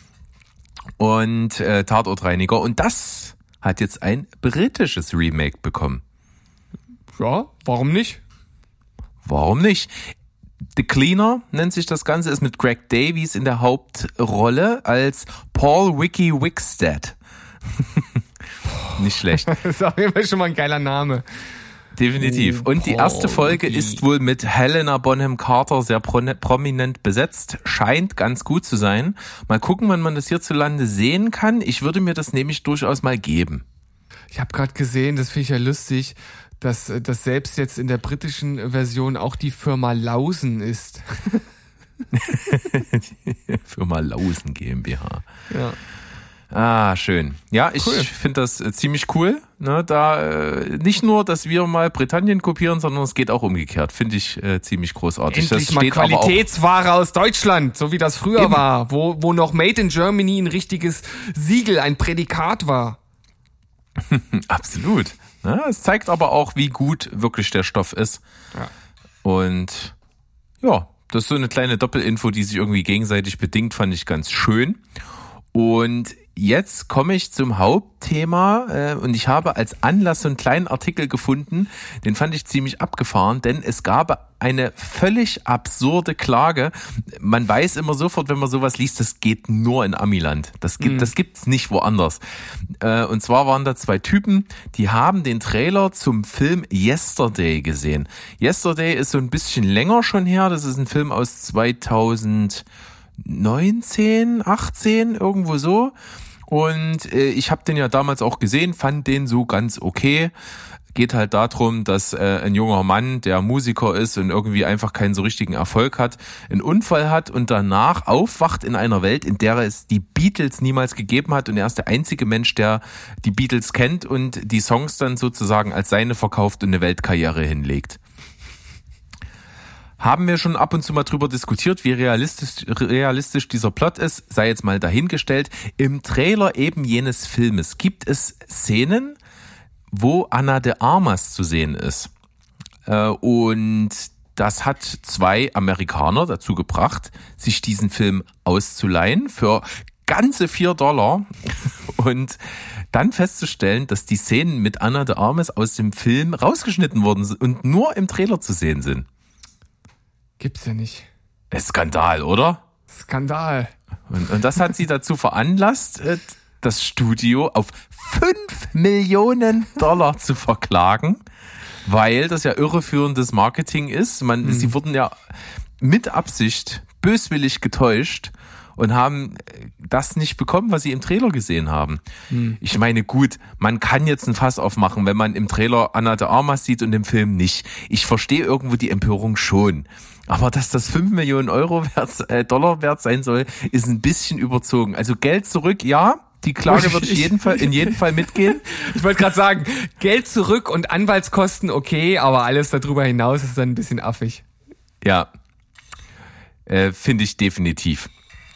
und Tatortreiniger. Und das hat jetzt ein britisches Remake bekommen. Ja, warum nicht? Warum nicht? The Cleaner nennt sich das Ganze, ist mit Greg Davies in der Hauptrolle als Paul Wiki Wickstead. Nicht schlecht. Das ist auf jeden Fall schon mal ein geiler Name. Definitiv. Und die erste Folge ist wohl mit Helena Bonham Carter sehr prominent besetzt. Scheint ganz gut zu sein. Mal gucken, wann man das hierzulande sehen kann. Ich würde mir das nämlich durchaus mal geben. Ich habe gerade gesehen, das finde ich ja lustig, dass das selbst jetzt in der britischen Version auch die Firma Lausen ist. Firma Lausen GmbH. Ja. Ah, schön. Ja, ich Cool. finde das ziemlich cool. Ne, da nicht nur, dass wir mal Britannien kopieren, sondern es geht auch umgekehrt. Finde ich ziemlich großartig. Endlich das mal steht aber auch, Qualitätsware aus Deutschland, so wie das früher Eben. war, wo noch Made in Germany ein richtiges Siegel, ein Prädikat war. absolut. Ne, es zeigt aber auch, wie gut wirklich der Stoff ist. Ja. Und ja, das ist so eine kleine Doppelinfo, die sich irgendwie gegenseitig bedingt, fand ich ganz schön. Und jetzt komme ich zum Hauptthema und ich habe als Anlass so einen kleinen Artikel gefunden, den fand ich ziemlich abgefahren, denn es gab eine völlig absurde Klage. Man weiß immer sofort, wenn man sowas liest, das geht nur in Amiland. Das gibt's nicht woanders. Und zwar waren da 2 Typen, die haben den Trailer zum Film Yesterday gesehen. Yesterday ist so ein bisschen länger schon her. Das ist ein Film aus 2019, 18, irgendwo so. Und ich habe den ja damals auch gesehen, fand den so ganz okay. Geht halt darum, dass ein junger Mann, der Musiker ist und irgendwie einfach keinen so richtigen Erfolg hat, einen Unfall hat und danach aufwacht in einer Welt, in der es die Beatles niemals gegeben hat und er ist der einzige Mensch, der die Beatles kennt und die Songs dann sozusagen als seine verkauft und eine Weltkarriere hinlegt. Haben wir schon ab und zu mal drüber diskutiert, wie realistisch dieser Plot ist, sei jetzt mal dahingestellt. Im Trailer eben jenes Filmes gibt es Szenen, wo Ana de Armas zu sehen ist. Und das hat 2 Amerikaner dazu gebracht, sich diesen Film auszuleihen für ganze $4 und dann festzustellen, dass die Szenen mit Ana de Armas aus dem Film rausgeschnitten worden sind und nur im Trailer zu sehen sind. Gibt's ja nicht. Skandal, oder? Skandal. Und das hat sie dazu veranlasst, das Studio auf $5 Millionen zu verklagen, weil das ja irreführendes Marketing ist. Sie wurden ja mit Absicht böswillig getäuscht und haben das nicht bekommen, was sie im Trailer gesehen haben. Ich meine, gut, man kann jetzt ein Fass aufmachen, wenn man im Trailer Ana de Armas sieht und im Film nicht. Ich verstehe irgendwo die Empörung schon. Aber dass das 5 Millionen Dollar wert sein soll, ist ein bisschen überzogen. Also Geld zurück, ja, die Klage wird in jedem Fall mitgehen. Ich wollte gerade sagen, Geld zurück und Anwaltskosten okay, aber alles darüber hinaus ist dann ein bisschen affig. Ja, finde ich definitiv.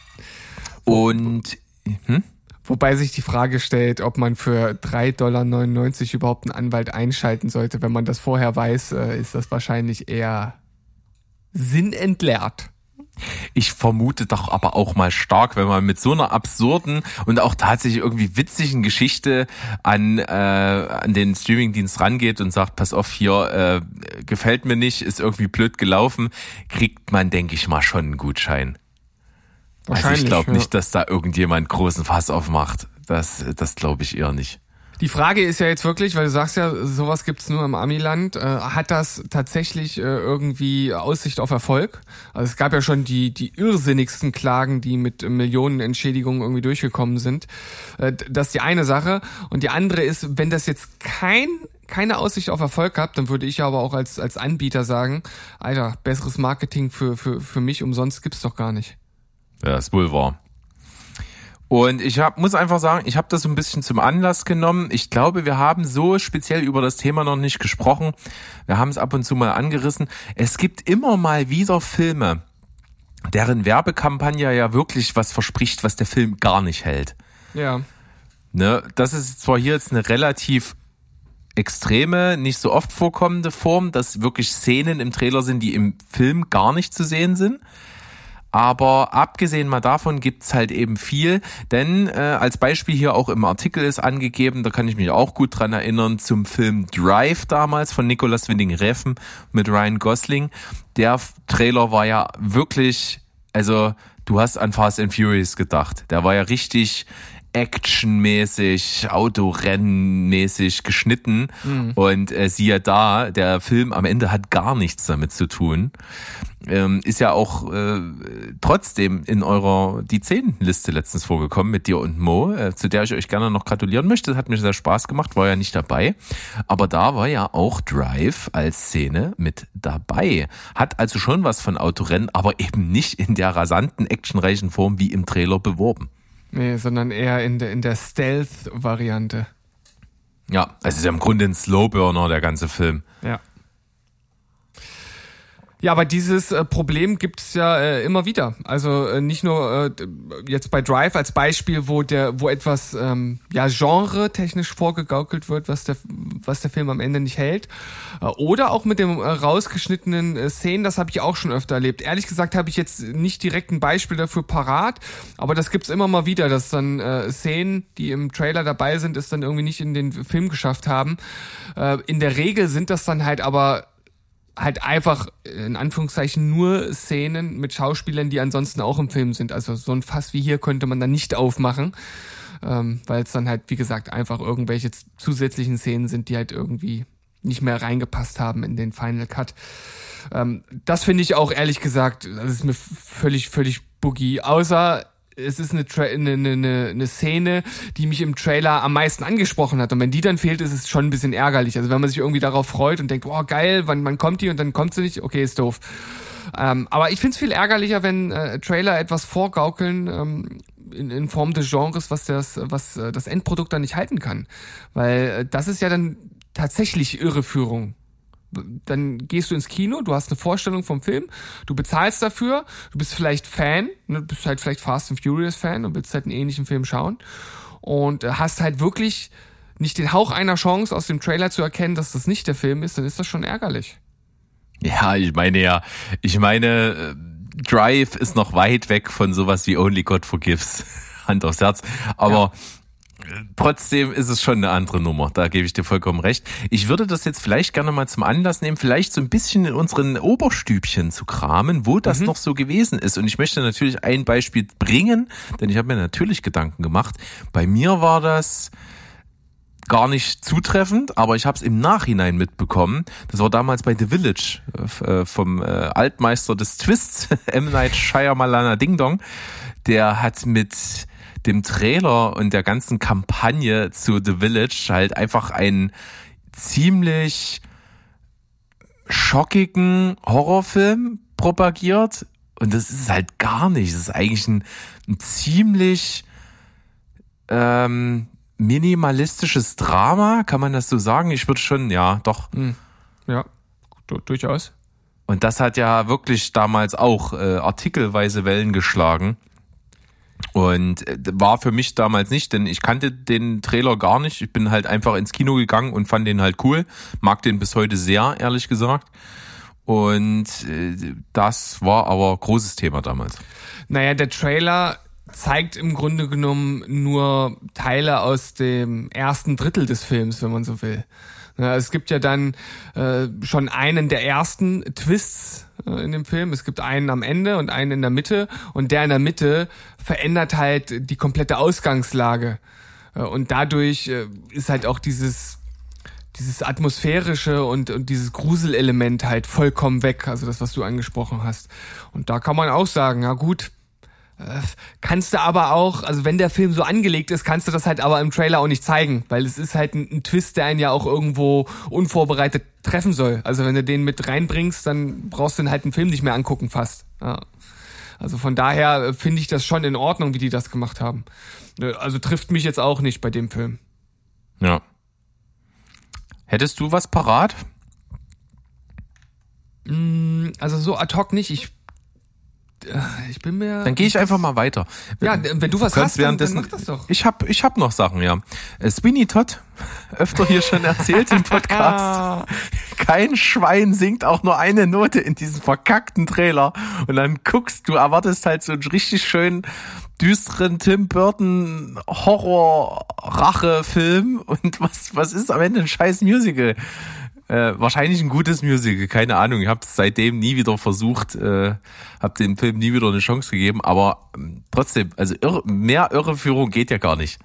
Und wobei sich die Frage stellt, ob man für $3,99 überhaupt einen Anwalt einschalten sollte. Wenn man das vorher weiß, ist das wahrscheinlich eher sinnentleert. Ich vermute doch aber auch mal stark, wenn man mit so einer absurden und auch tatsächlich irgendwie witzigen Geschichte an den Streamingdienst rangeht und sagt, pass auf, hier gefällt mir nicht, ist irgendwie blöd gelaufen, kriegt man, denke ich mal, schon einen Gutschein. Also ich glaube nicht, dass da irgendjemand großen Fass aufmacht. Das glaube ich eher nicht. Die Frage ist ja jetzt wirklich, weil du sagst ja, sowas gibt's nur im Amiland, hat das tatsächlich irgendwie Aussicht auf Erfolg? Also es gab ja schon die irrsinnigsten Klagen, die mit Millionen Entschädigungen irgendwie durchgekommen sind. Das ist die eine Sache. Und die andere ist, wenn das jetzt keine Aussicht auf Erfolg hat, dann würde ich aber auch als Anbieter sagen, Alter, besseres Marketing für mich umsonst gibt's doch gar nicht. Ja, ist wohl wahr. Und ich muss einfach sagen, ich habe das so ein bisschen zum Anlass genommen. Ich glaube, wir haben so speziell über das Thema noch nicht gesprochen. Wir haben es ab und zu mal angerissen. Es gibt immer mal wieder Filme, deren Werbekampagne ja wirklich was verspricht, was der Film gar nicht hält. Ja. Ne, das ist zwar hier jetzt eine relativ extreme, nicht so oft vorkommende Form, dass wirklich Szenen im Trailer sind, die im Film gar nicht zu sehen sind. Aber abgesehen mal davon gibt's halt eben viel, denn als Beispiel hier auch im Artikel ist angegeben, da kann ich mich auch gut dran erinnern, zum Film Drive damals von Nicolas Winding Refn mit Ryan Gosling. Der Trailer war ja wirklich, also du hast an Fast and Furious gedacht. Der war ja richtig actionmäßig, autorennenmäßig geschnitten und siehe da, der Film am Ende hat gar nichts damit zu tun. Ist ja auch trotzdem in die 10-Liste letztens vorgekommen mit dir und Mo, zu der ich euch gerne noch gratulieren möchte. Das hat mir sehr Spaß gemacht, war ja nicht dabei. Aber da war ja auch Drive als Szene mit dabei. Hat also schon was von Autorennen, aber eben nicht in der rasanten, actionreichen Form wie im Trailer beworben. Nee, sondern eher in der Stealth-Variante. Ja, es ist ja im Grunde ein Slowburner, der ganze Film. Ja. Ja, aber dieses Problem gibt es ja immer wieder. Also nicht nur jetzt bei Drive als Beispiel, wo etwas genre-technisch vorgegaukelt wird, was der Film am Ende nicht hält. Oder auch mit dem rausgeschnittenen Szenen, das habe ich auch schon öfter erlebt. Ehrlich gesagt habe ich jetzt nicht direkt ein Beispiel dafür parat, aber das gibt's immer mal wieder, dass dann Szenen, die im Trailer dabei sind, es dann irgendwie nicht in den Film geschafft haben. In der Regel sind das dann halt aber halt einfach, in Anführungszeichen, nur Szenen mit Schauspielern, die ansonsten auch im Film sind. Also so ein Fass wie hier könnte man dann nicht aufmachen, weil es dann halt, wie gesagt, einfach irgendwelche zusätzlichen Szenen sind, die halt irgendwie nicht mehr reingepasst haben in den Final Cut. Das finde ich auch, ehrlich gesagt, das ist mir völlig boogie. Außer es ist eine Szene, die mich im Trailer am meisten angesprochen hat. Und wenn die dann fehlt, ist es schon ein bisschen ärgerlich. Also wenn man sich irgendwie darauf freut und denkt, oh geil, wann kommt die und dann kommt sie nicht, okay, ist doof. Aber ich find's viel ärgerlicher, wenn Trailer etwas vorgaukeln in Form des Genres, was das Endprodukt dann nicht halten kann. Weil das ist ja dann tatsächlich Irreführung. Dann gehst du ins Kino, du hast eine Vorstellung vom Film, du bezahlst dafür, du bist vielleicht Fan, du bist halt vielleicht Fast and Furious Fan und willst halt einen ähnlichen Film schauen und hast halt wirklich nicht den Hauch einer Chance aus dem Trailer zu erkennen, dass das nicht der Film ist, dann ist das schon ärgerlich. Ja, ich meine, Drive ist noch weit weg von sowas wie Only God Forgives, Hand aufs Herz, aber trotzdem ist es schon eine andere Nummer, da gebe ich dir vollkommen recht. Ich würde das jetzt vielleicht gerne mal zum Anlass nehmen, vielleicht so ein bisschen in unseren Oberstübchen zu kramen, wo das noch so gewesen ist. Und ich möchte natürlich ein Beispiel bringen, denn ich habe mir natürlich Gedanken gemacht. Bei mir war das gar nicht zutreffend, aber ich habe es im Nachhinein mitbekommen. Das war damals bei The Village vom Altmeister des Twists, M. Night Shyamalan Ding Dong. Der hat mit dem Trailer und der ganzen Kampagne zu The Village halt einfach einen ziemlich schockigen Horrorfilm propagiert. Und das ist halt gar nicht. Das ist eigentlich ein ziemlich minimalistisches Drama, kann man das so sagen? Ich würde schon, ja, doch. Ja, durchaus. Und das hat ja wirklich damals auch artikelweise Wellen geschlagen. Und war für mich damals nicht, denn ich kannte den Trailer gar nicht. Ich bin halt einfach ins Kino gegangen und fand den halt cool. Mag den bis heute sehr, ehrlich gesagt. Und das war aber großes Thema damals. Naja, der Trailer zeigt im Grunde genommen nur Teile aus dem ersten Drittel des Films, wenn man so will. Ja, es gibt ja dann schon einen der ersten Twists in dem Film. Es gibt einen am Ende und einen in der Mitte. Und der in der Mitte verändert halt die komplette Ausgangslage. Und dadurch ist halt auch dieses atmosphärische und dieses Gruselelement halt vollkommen weg. Also das, was du angesprochen hast. Und da kann man auch sagen, ja gut, kannst du aber auch, also wenn der Film so angelegt ist, kannst du das halt aber im Trailer auch nicht zeigen, weil es ist halt ein Twist, der einen ja auch irgendwo unvorbereitet treffen soll. Also wenn du den mit reinbringst, dann brauchst du den halt einen Film nicht mehr angucken fast. Ja. Also von daher finde ich das schon in Ordnung, wie die das gemacht haben. Also trifft mich jetzt auch nicht bei dem Film. Ja. Hättest du was parat? Also so ad hoc nicht. Ich bin mir... Dann gehe ich einfach mal weiter. Ja, wenn du was hast, dann mach das doch. Ich hab noch Sachen, ja. Sweeney Todd, öfter hier schon erzählt im Podcast. Kein Schwein singt auch nur eine Note in diesem verkackten Trailer. Und dann guckst du, erwartest halt so einen richtig schönen, düsteren Tim Burton Horror-Rache-Film. Und was ist am Ende ein scheiß Musical? Wahrscheinlich ein gutes Musical, keine Ahnung. Ich habe es seitdem nie wieder versucht, habe dem Film nie wieder eine Chance gegeben, aber trotzdem, also mehr Irreführung geht ja gar nicht.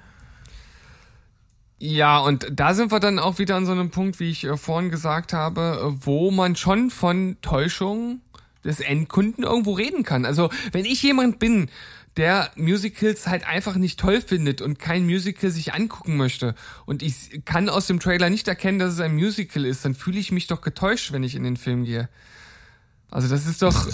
Ja, und da sind wir dann auch wieder an so einem Punkt, wie ich vorhin gesagt habe, wo man schon von Täuschung des Endkunden irgendwo reden kann. Also wenn ich jemand bin, der Musicals halt einfach nicht toll findet und kein Musical sich angucken möchte und ich kann aus dem Trailer nicht erkennen, dass es ein Musical ist, dann fühle ich mich doch getäuscht, wenn ich in den Film gehe. Also das ist doch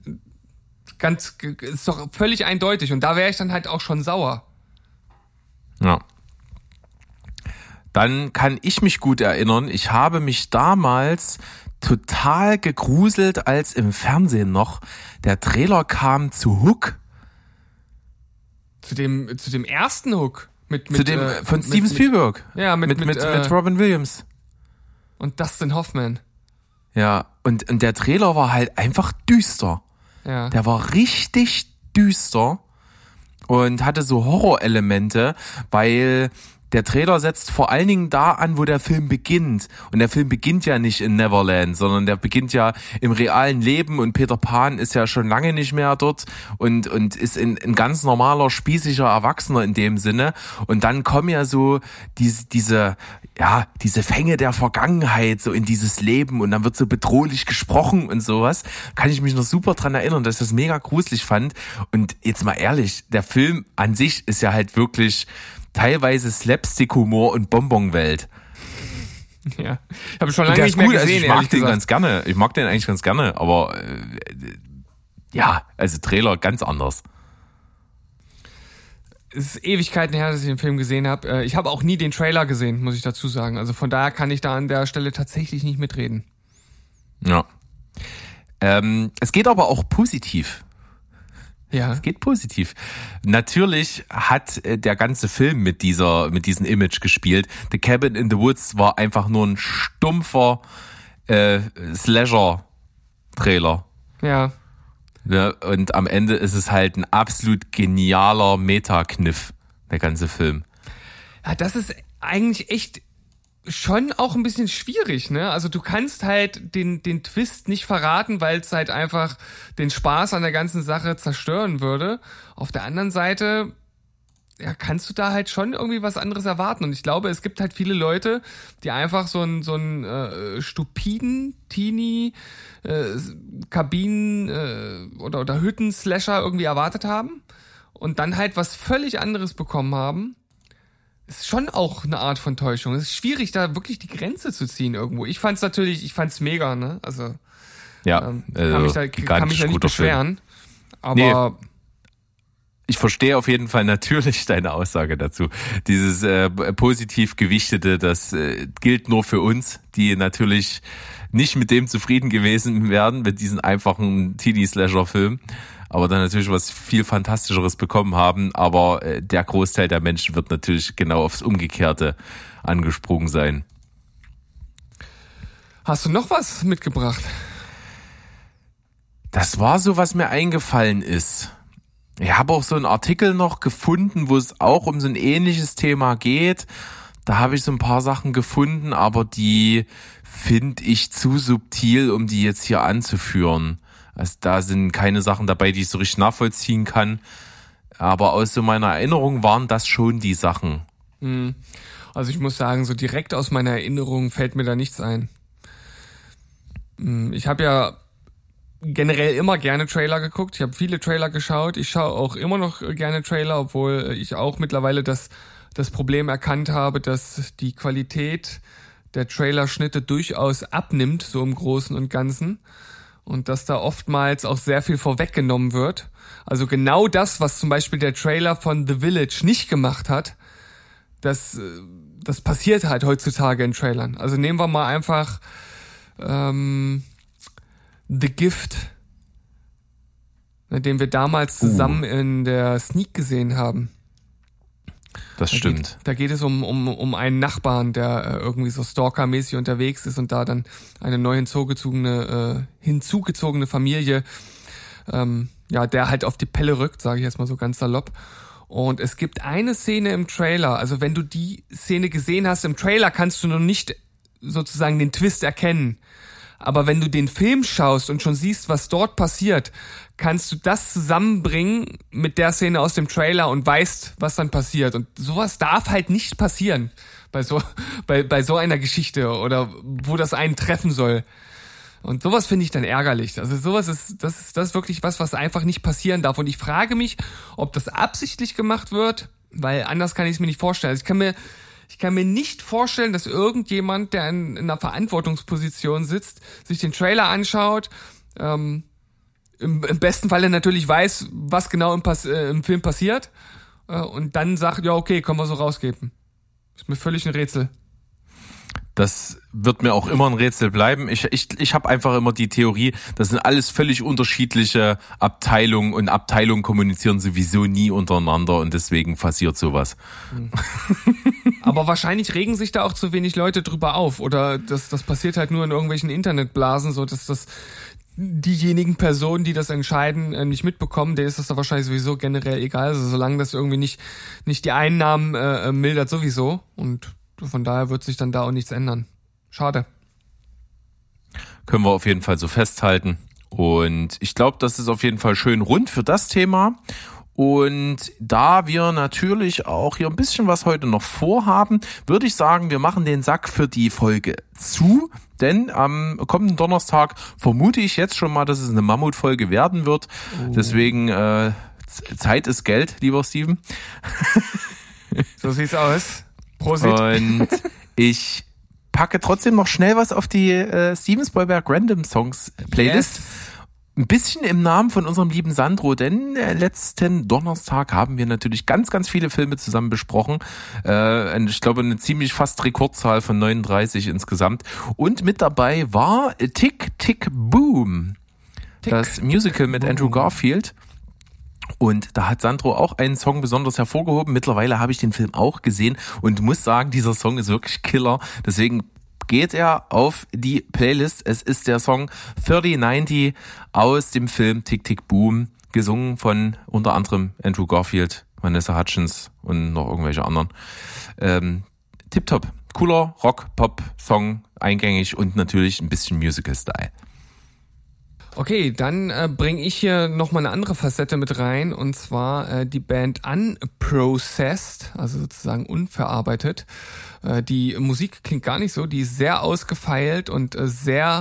ist doch völlig eindeutig und da wäre ich dann halt auch schon sauer. Ja. dann kann ich mich gut erinnern, ich habe mich damals total gegruselt, als im Fernsehen noch der Trailer kam zu Hook. Zu dem ersten Hook. Von Steven Spielberg. Ja, mit Robin Williams. Und Dustin Hoffman. Ja, und der Trailer war halt einfach düster. Ja. Der war richtig düster und hatte so Horrorelemente, weil der Trailer setzt vor allen Dingen da an, wo der Film beginnt. Und der Film beginnt ja nicht in Neverland, sondern der beginnt ja im realen Leben und Peter Pan ist ja schon lange nicht mehr dort und ist ein ganz normaler, spießiger Erwachsener in dem Sinne. Und dann kommen ja so diese Fänge der Vergangenheit so in dieses Leben und dann wird so bedrohlich gesprochen und sowas. Kann ich mich noch super dran erinnern, dass ich das mega gruselig fand. Und jetzt mal ehrlich, der Film an sich ist ja halt wirklich teilweise Slapstick-Humor und Bonbonwelt. Ja, ich habe schon lange nicht mehr gesehen. Ich mag den ganz gerne. Ich mag den eigentlich ganz gerne, aber also Trailer ganz anders. Es ist Ewigkeiten her, dass ich den Film gesehen habe. Ich habe auch nie den Trailer gesehen, muss ich dazu sagen. Also von daher kann ich da an der Stelle tatsächlich nicht mitreden. Ja. Es geht aber auch positiv. Ja. Es geht positiv. Natürlich hat der ganze Film mit diesem Image gespielt. The Cabin in the Woods war einfach nur ein stumpfer Slasher-Trailer. Ja. Ja, und am Ende ist es halt ein absolut genialer Meta-Kniff, der ganze Film. Ja, das ist eigentlich echt schon auch ein bisschen schwierig, ne? Also du kannst halt den Twist nicht verraten, weil es halt einfach den Spaß an der ganzen Sache zerstören würde. Auf der anderen Seite, ja, kannst du da halt schon irgendwie was anderes erwarten. Und ich glaube, es gibt halt viele Leute, die einfach so einen stupiden Teenie Kabinen oder Hütten-Slasher irgendwie erwartet haben und dann halt was völlig anderes bekommen haben. Ist schon auch eine Art von Täuschung. Es ist schwierig, da wirklich die Grenze zu ziehen irgendwo. Ich fand's mega, ne? Also, ja, kann mich da nicht beschweren. Film. Aber nee. Ich verstehe auf jeden Fall natürlich deine Aussage dazu. Dieses positiv gewichtete, das gilt nur für uns, die natürlich nicht mit dem zufrieden gewesen wären, mit diesen einfachen Teenie-Slasher-Film, aber dann natürlich was viel Fantastischeres bekommen haben. Aber der Großteil der Menschen wird natürlich genau aufs Umgekehrte angesprungen sein. Hast du noch was mitgebracht? Das war so, was mir eingefallen ist. Ich habe auch so einen Artikel noch gefunden, wo es auch um so ein ähnliches Thema geht. Da habe ich so ein paar Sachen gefunden, aber die finde ich zu subtil, um die jetzt hier anzuführen. Also da sind keine Sachen dabei, die ich so richtig nachvollziehen kann. Aber aus so meiner Erinnerung waren das schon die Sachen. Also ich muss sagen, so direkt aus meiner Erinnerung fällt mir da nichts ein. Ich habe ja generell immer gerne Trailer geguckt. Ich habe viele Trailer geschaut. Ich schaue auch immer noch gerne Trailer, obwohl ich auch mittlerweile das Problem erkannt habe, dass die Qualität der Trailerschnitte durchaus abnimmt, so im Großen und Ganzen. Und dass da oftmals auch sehr viel vorweggenommen wird. Also genau das, was zum Beispiel der Trailer von The Village nicht gemacht hat, das passiert halt heutzutage in Trailern. Also nehmen wir mal einfach The Gift, den wir damals zusammen in der Sneak gesehen haben. Das stimmt. Da geht es um einen Nachbarn, der irgendwie so stalkermäßig unterwegs ist und da dann eine neu hinzugezogene Familie, der halt auf die Pelle rückt, sage ich jetzt mal so ganz salopp. Und es gibt eine Szene im Trailer, also wenn du die Szene gesehen hast im Trailer, kannst du noch nicht sozusagen den Twist erkennen. Aber wenn du den Film schaust und schon siehst, was dort passiert, kannst du das zusammenbringen mit der Szene aus dem Trailer und weißt, was dann passiert. Und sowas darf halt nicht passieren bei so einer Geschichte oder wo das einen treffen soll. Und sowas finde ich dann ärgerlich. Also sowas ist wirklich was einfach nicht passieren darf. Und ich frage mich, ob das absichtlich gemacht wird, weil anders kann ich es mir nicht vorstellen. Also ich kann mir nicht vorstellen, dass irgendjemand, der in einer Verantwortungsposition sitzt, sich den Trailer anschaut, im besten Falle natürlich weiß, was genau im Film passiert, und dann sagt, ja okay, können wir so rausgeben. Ist mir völlig ein Rätsel. Das wird mir auch immer ein Rätsel bleiben. Ich habe einfach immer die Theorie, das sind alles völlig unterschiedliche Abteilungen und Abteilungen kommunizieren sowieso nie untereinander und deswegen passiert sowas. Aber wahrscheinlich regen sich da auch zu wenig Leute drüber auf oder das passiert halt nur in irgendwelchen Internetblasen, so dass das diejenigen Personen, die das entscheiden, nicht mitbekommen, denen ist das da wahrscheinlich sowieso generell egal, also solange das irgendwie nicht die Einnahmen mildert sowieso und von daher wird sich dann da auch nichts ändern. Schade. Können wir auf jeden Fall so festhalten. Und ich glaube, das ist auf jeden Fall schön rund für das Thema. Und da wir natürlich auch hier ein bisschen was heute noch vorhaben, würde ich sagen, wir machen den Sack für die Folge zu. Denn am kommenden Donnerstag vermute ich jetzt schon mal, dass es eine Mammutfolge werden wird. Deswegen Zeit ist Geld, lieber Steven. So sieht's aus. Prosit. Und ich packe trotzdem noch schnell was auf die Steven Spielberg Random Songs Playlist. Yes. Ein bisschen im Namen von unserem lieben Sandro, denn letzten Donnerstag haben wir natürlich ganz, ganz viele Filme zusammen besprochen. Ich glaube, eine ziemlich fast Rekordzahl von 39 insgesamt. Und mit dabei war Tick, Tick, Boom. Das Musical mit Andrew Garfield. Und da hat Sandro auch einen Song besonders hervorgehoben. Mittlerweile habe ich den Film auch gesehen und muss sagen, dieser Song ist wirklich Killer. Deswegen geht er auf die Playlist. Es ist der Song 3090 aus dem Film Tick, Tick, Boom, gesungen von unter anderem Andrew Garfield, Vanessa Hudgens und noch irgendwelche anderen. Tipptopp, cooler Rock-Pop-Song, eingängig und natürlich ein bisschen Musical-Style. Okay, dann bringe ich hier nochmal eine andere Facette mit rein und zwar die Band Unprocessed, also sozusagen unverarbeitet. Die Musik klingt gar nicht so, die ist sehr ausgefeilt und sehr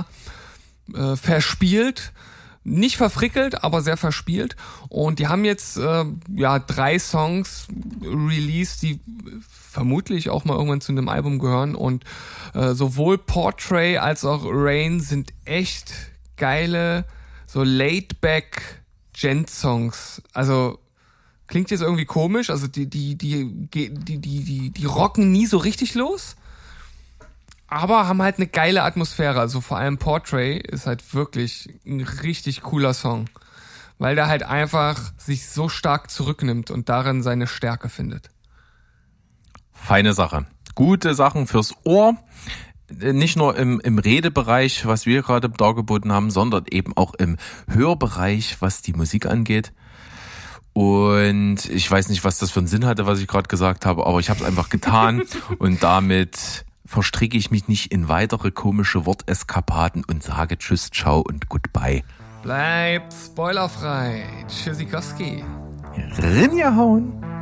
verspielt. Nicht verfrickelt, aber sehr verspielt. Und die haben jetzt 3 Songs released, die vermutlich auch mal irgendwann zu einem Album gehören. Und sowohl Portrait als auch Rain sind echt geile, so laid-back Gent-Songs. Also klingt jetzt irgendwie komisch, also die rocken nie so richtig los, aber haben halt eine geile Atmosphäre. Also vor allem Portrait ist halt wirklich ein richtig cooler Song, weil der halt einfach sich so stark zurücknimmt und darin seine Stärke findet. Feine Sache. Gute Sachen fürs Ohr. Nicht nur im Redebereich, was wir gerade dargeboten haben, sondern eben auch im Hörbereich, was die Musik angeht. Und ich weiß nicht, was das für einen Sinn hatte, was ich gerade gesagt habe, aber ich habe es einfach getan und damit verstricke ich mich nicht in weitere komische Worteskapaden und sage Tschüss, Ciao und Goodbye. Bleibt spoilerfrei. Tschüssikowski. Rinjahauen.